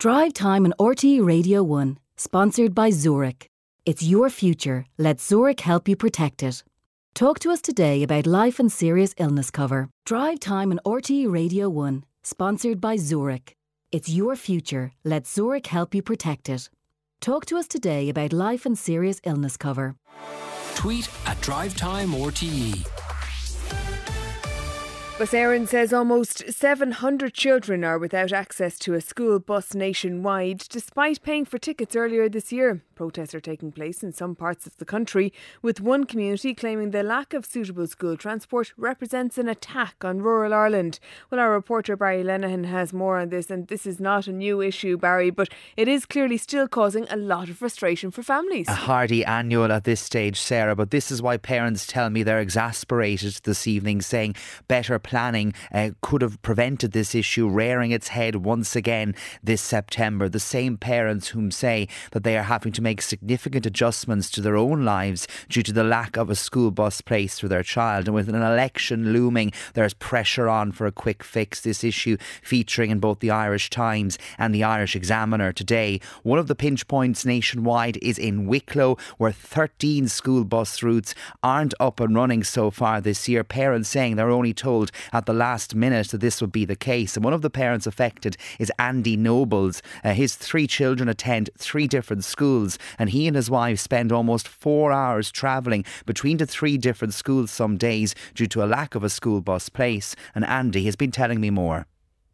Drive Time on RTE Radio 1, sponsored by Zurich. It's your future. Let Zurich help you protect it. Talk to us today about life and serious illness cover. Drive Time on RTE Radio 1, sponsored by Zurich. It's your future. Let Zurich help you protect it. Talk to us today about life and serious illness cover. Tweet at Drive Time RTE. Bus Éireann says almost 700 children are without access to a school bus nationwide, despite paying for tickets earlier this year. Protests are taking place in some parts of the country, with one community claiming the lack of suitable school transport represents an attack on rural Ireland. Well, our reporter Barry Lenihan has more on this, and this is not a new issue, Barry, but it is clearly still causing a lot of frustration for families. A hardy annual at this stage, Sarah, but this is why parents tell me they're exasperated this evening, saying better planning could have prevented this issue rearing its head once again this September. The same parents whom say that they are having to make significant adjustments to their own lives due to the lack of a school bus place for their child. And with an election looming, there's pressure on for a quick fix. This issue featuring in both the Irish Times and the Irish Examiner today. One of the pinch points nationwide is in Wicklow, where 13 school bus routes aren't up and running so far this year. Parents saying they're only told at the last minute that this would be the case. And one of the parents affected is Andy Nobles. His 3 children attend 3 different schools, and he and his wife spend almost 4 hours travelling between the 3 different schools some days due to a lack of a school bus place. And Andy has been telling me more.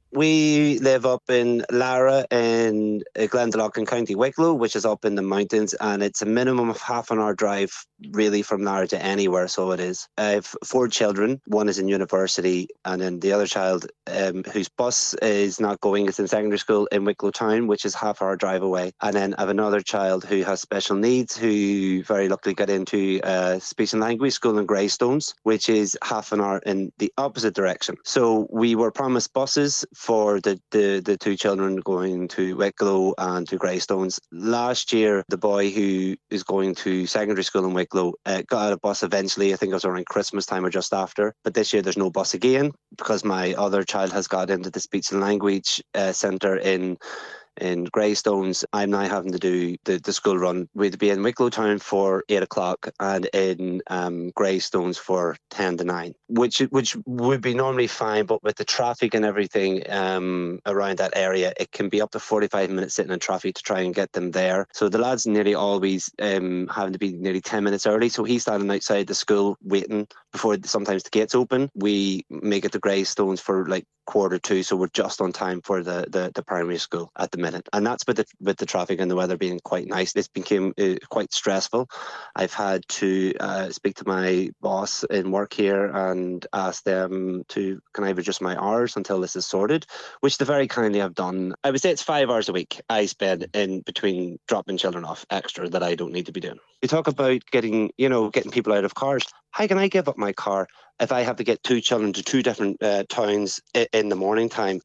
We live up in Lara in Glendalough in County Wicklow, which is up in the mountains, and it's a minimum of half an hour drive really from Lara to anywhere, so it is. I have 4 children. One is in university, and then the other child whose bus is not going, is in secondary school in Wicklow Town, which is half hour drive away. And then I have another child who has special needs, who very luckily got into speech and language school in Greystones, which is half an hour in the opposite direction. So we were promised buses for the 2 children going to Wicklow and to Greystones. Last year, the boy who is going to secondary school in Wicklow got a bus eventually. I think it was around Christmas time or just after. But this year there's no bus again because my other child has got into the speech and language centre in Greystones. I'm now having to do the school run. We'd be in Wicklow Town for 8 o'clock and in Greystones for 10 to 9, which would be normally fine, but with the traffic and everything around that area, it can be up to 45 minutes sitting in traffic to try and get them there. So the lad's nearly always having to be nearly 10 minutes early. So he's standing outside the school waiting before sometimes the gates open. We make it to Greystones for like 1:45, so we're just on time for the primary school at the minute. And that's with the traffic and the weather being quite nice. This became quite stressful. I've had to speak to my boss in work here and ask them to, can I reduce my hours until this is sorted, which they very kindly have done. I would say it's 5 hours a week I spend in between dropping children off extra that I don't need to be doing. You talk about getting people out of cars. How can I give up my car if I have to get 2 children to 2 different towns in the morning time?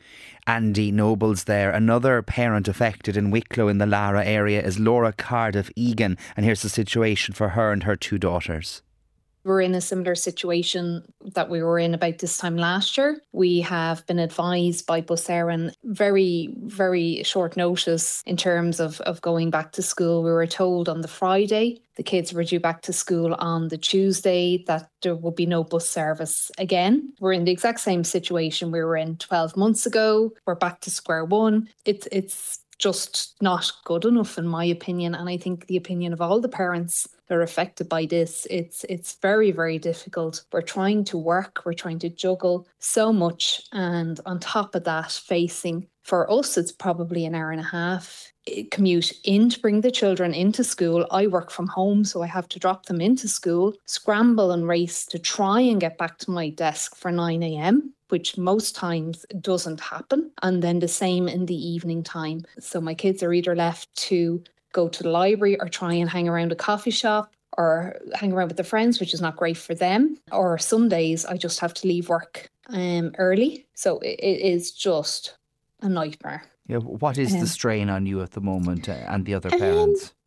Andy Nobles there. Another parent affected in Wicklow in the Lara area is Laura Cardiff Egan, and here's the situation for her and her 2 daughters. We're in a similar situation that we were in about this time last year. We have been advised by Bus Éireann very, very short notice in terms of going back to school. We were told on the Friday the kids were due back to school on the Tuesday that there would be no bus service again. We're in the exact same situation we were in 12 months ago. We're back to square one. It's just not good enough, in my opinion, and I think the opinion of all the parents that are affected by this. It's very, very difficult. We're trying to work, we're trying to juggle so much, and on top of that, facing, for us, it's probably an hour and a half commute in to bring the children into school. I work from home, so I have to drop them into school, scramble and race to try and get back to my desk for 9 a.m, which most times doesn't happen. And then the same in the evening time. So my kids are either left to go to the library or try and hang around a coffee shop or hang around with their friends, which is not great for them. Or some days I just have to leave work early. So it is just a nightmare. Yeah, what is the strain on you at the moment and the other parents?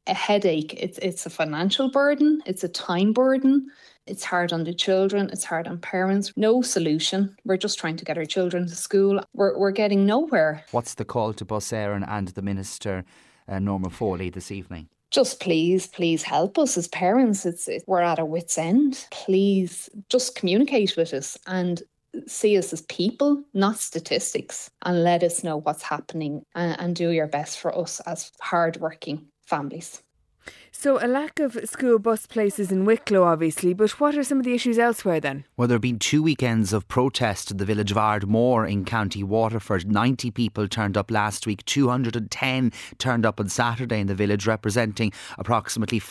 a headache. It's a financial burden, it's a time burden. It's hard on the children, it's hard on parents. No solution. We're just trying to get our children to school. We're getting nowhere. What's the call to Bus Éireann and the Minister, Norma Foley, this evening? Just please help us as parents. We're at our wits' end. Please just communicate with us and see us as people, not statistics, and let us know what's happening and do your best for us as hard-working families. So a lack of school bus places in Wicklow, obviously, but what are some of the issues elsewhere then? Well, there have been 2 weekends of protest in the village of Ardmore in County Waterford. 90 people turned up last week, 210 turned up on Saturday in the village, representing approximately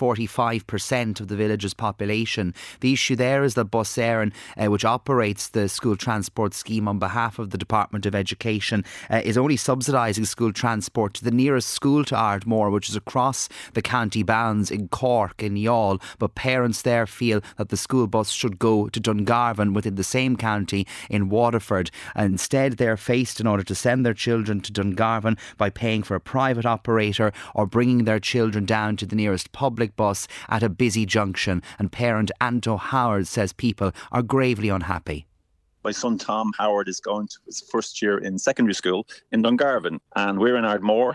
45% of the village's population. The issue there is that Bus Éireann, which operates the school transport scheme on behalf of the Department of Education, is only subsidising school transport to the nearest school to Ardmore, which is across the county bounds in Cork, in Youghal, but parents there feel that the school bus should go to Dungarvan within the same county in Waterford. And instead they're faced in order to send their children to Dungarvan by paying for a private operator or bringing their children down to the nearest public bus at a busy junction. And parent Anto Howard says people are gravely unhappy. My son Tom Howard is going to his first year in secondary school in Dungarvan, and we're in Ardmore.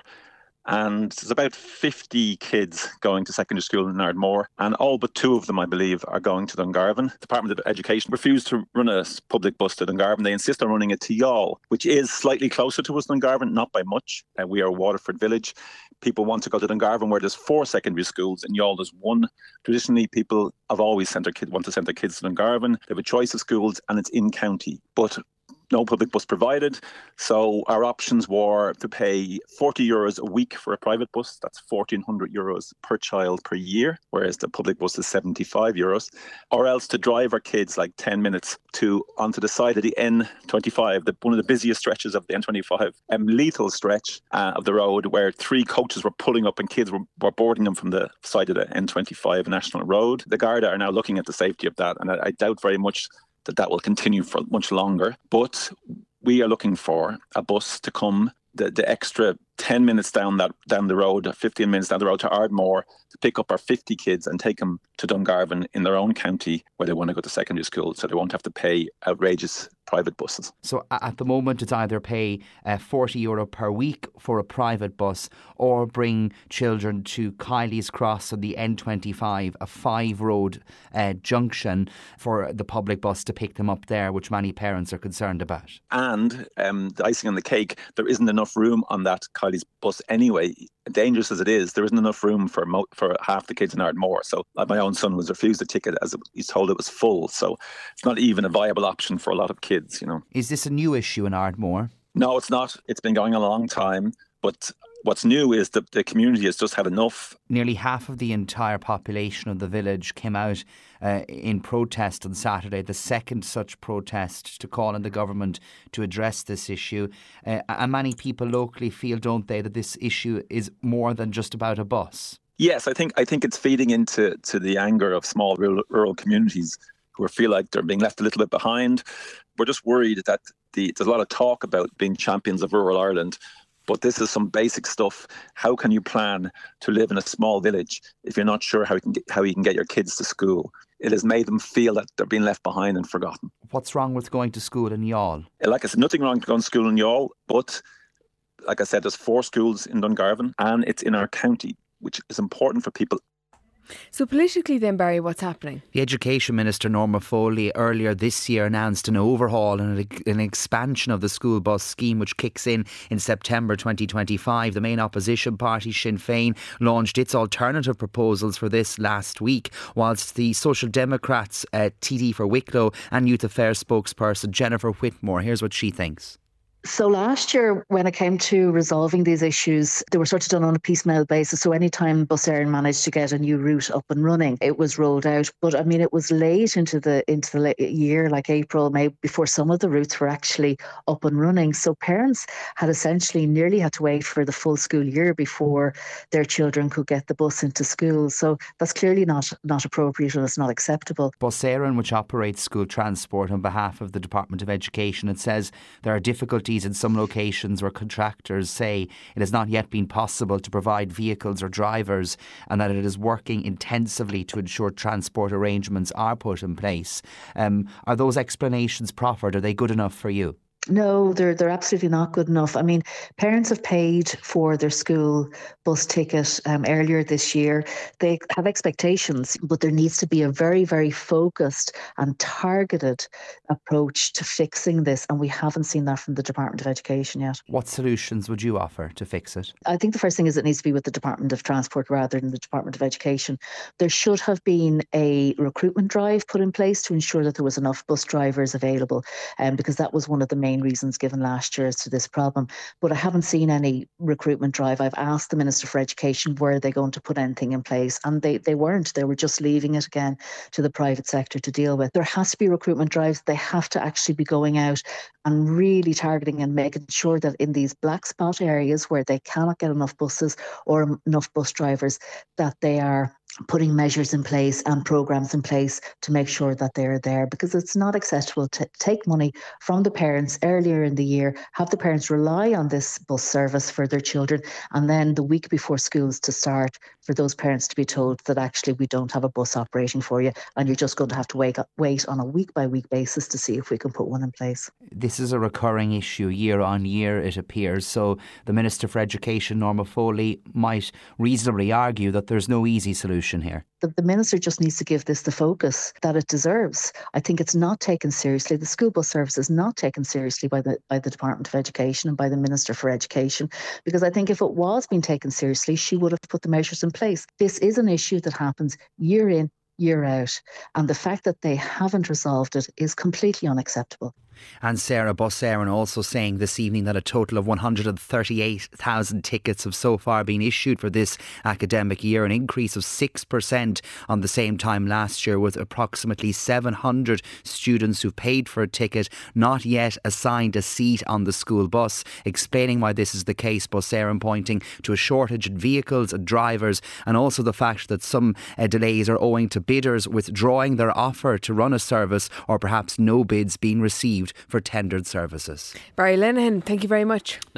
And there's about 50 kids going to secondary school in Ardmore, and all but 2 of them, I believe, are going to Dungarvan. The Department of Education refused to run a public bus to Dungarvan. They insist on running it to Youghal, which is slightly closer to us than Dungarvan, not by much. We are a Waterford village. People want to go to Dungarvan, where there's 4 secondary schools. In Youghal, there's 1. Traditionally, people have always want to send their kids to Dungarvan. They have a choice of schools, and it's in county. But no public bus provided. So our options were to pay €40 a week for a private bus. That's €1,400 per child per year, whereas the public bus is €75. Or else to drive our kids like 10 minutes onto the side of the N25, one of the busiest stretches of the N25, lethal stretch of the road, where 3 coaches were pulling up and kids were boarding them from the side of the N25 National Road. The Garda are now looking at the safety of that, and I doubt very much that will continue for much longer. But we are looking for a bus to come the extra 10 minutes down the road, 15 minutes down the road to Ardmore, to pick up our 50 kids and take them to Dungarvan in their own county where they want to go to secondary school, so they won't have to pay outrageous private buses. So at the moment it's either pay €40 per week for a private bus or bring children to Kiley's Cross on the N25, a 5-road junction, for the public bus to pick them up there, which many parents are concerned about. And the icing on the cake, there isn't enough room on that Kiley's bus anyway. Dangerous as it is, there isn't enough room for half the kids in Ardmore. So my own son was refused a ticket as he's told it was full. So it's not even a viable option for a lot of kids, you know. Is this a new issue in Ardmore? No, it's not. It's been going a long time. But what's new is that the community has just had enough. Nearly half of the entire population of the village came out in protest on Saturday, the second such protest to call on the government to address this issue. And many people locally feel, don't they, that this issue is more than just about a bus? Yes, I think it's feeding into the anger of small rural communities who feel like they're being left a little bit behind. We're just worried that there's a lot of talk about being champions of rural Ireland, but this is some basic stuff. How can you plan to live in a small village if you're not sure how you can get your kids to school? It has made them feel that they're being left behind and forgotten. What's wrong with going to school in Youghal? Like I said, nothing wrong with going to school in Youghal, but like I said, there's 4 schools in Dungarvan and it's in our county, which is important for people. So politically then, Barry, what's happening? The Education Minister Norma Foley earlier this year announced an overhaul and an expansion of the school bus scheme, which kicks in September 2025. The main opposition party, Sinn Féin, launched its alternative proposals for this last week, whilst the Social Democrats TD for Wicklow and Youth Affairs spokesperson Jennifer Whitmore, here's what she thinks. So last year, when it came to resolving these issues, they were sort of done on a piecemeal basis. So anytime Bus Éireann managed to get a new route up and running, it was rolled out. But I mean, it was late into the year, like April, May, before some of the routes were actually up and running. So parents had essentially nearly had to wait for the full school year before their children could get the bus into school. So that's clearly not appropriate and it's not acceptable. Bus Éireann, which operates school transport on behalf of the Department of Education, it says there are difficulties difficulties in some locations where contractors say it has not yet been possible to provide vehicles or drivers, and that it is working intensively to ensure transport arrangements are put in place. Are those explanations proffered? Are they good enough for you? No, they're absolutely not good enough. I mean, parents have paid for their school bus ticket earlier this year. They have expectations, but there needs to be a very, very focused and targeted approach to fixing this, and we haven't seen that from the Department of Education yet. What solutions would you offer to fix it? I think the first thing is it needs to be with the Department of Transport rather than the Department of Education. There should have been a recruitment drive put in place to ensure that there was enough bus drivers available, because that was one of the main reasons given last year as to this problem. But I haven't seen any recruitment drive. I've asked the Minister for Education, were they going to put anything in place? And they weren't. They were just leaving it again to the private sector to deal with. There has to be recruitment drives. They have to actually be going out and really targeting and making sure that in these black spot areas where they cannot get enough buses or enough bus drivers, that they are putting measures in place and programs in place to make sure that they're there, because it's not acceptable to take money from the parents earlier in the year, have the parents rely on this bus service for their children, and then the week before schools to start, for those parents to be told that actually we don't have a bus operating for you and you're just going to have to wait on a week-by-week basis to see if we can put one in place. This is a recurring issue year on year, it appears. So the Minister for Education, Norma Foley, might reasonably argue that there's no easy solution here. The Minister just needs to give this the focus that it deserves. I think it's not taken seriously. The school bus service is not taken seriously by the Department of Education and by the Minister for Education, because I think if it was being taken seriously, she would have put the measures in place. This is an issue that happens year in, year out, and the fact that they haven't resolved it is completely unacceptable. And Sarah, Bus Éireann also saying this evening that a total of 138,000 tickets have so far been issued for this academic year, an increase of 6% on the same time last year, with approximately 700 students who've paid for a ticket not yet assigned a seat on the school bus. Explaining why this is the case, Bus Éireann pointing to a shortage in vehicles and drivers, and also the fact that some delays are owing to bidders withdrawing their offer to run a service, or perhaps no bids being received for tendered services. Barry Lenihan, thank you very much.